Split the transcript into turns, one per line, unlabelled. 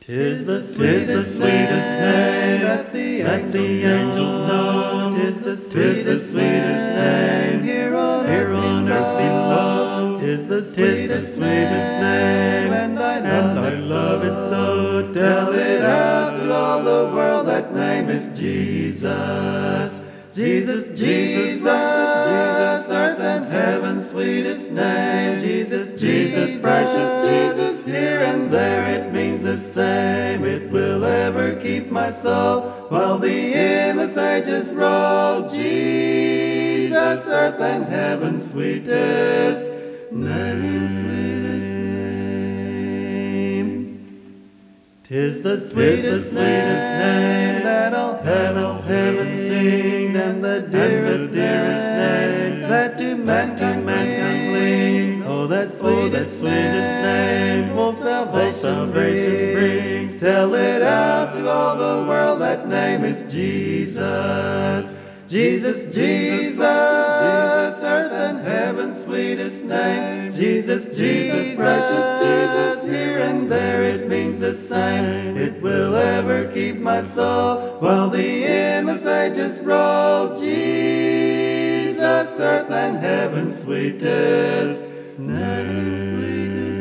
'Tis the sweetest name that the angels know. 'Tis the sweetest name here on earth below. 'Tis the sweetest name, and I love it so. Tell it out to all the world, that name is Jesus. Jesus, Jesus, earth and heaven's sweetest name. Jesus, Jesus, precious Jesus, here and there it means the same. It will ever keep my soul while the endless ages roll. Jesus, earth and heaven's sweetest name, sweetest name. 'Tis the sweetest name that all heaven sings, and the dearest name that to mankind clings. Oh, that sweetest name full salvation brings. Tell it out to all the world, that name is Jesus. Jesus, Jesus, earth and heaven's sweetest name. Jesus, Jesus, precious Jesus, here and there it means the same. It will ever keep my soul while the endless ages roll. Jesus, earth and heaven's sweetest name, sweetest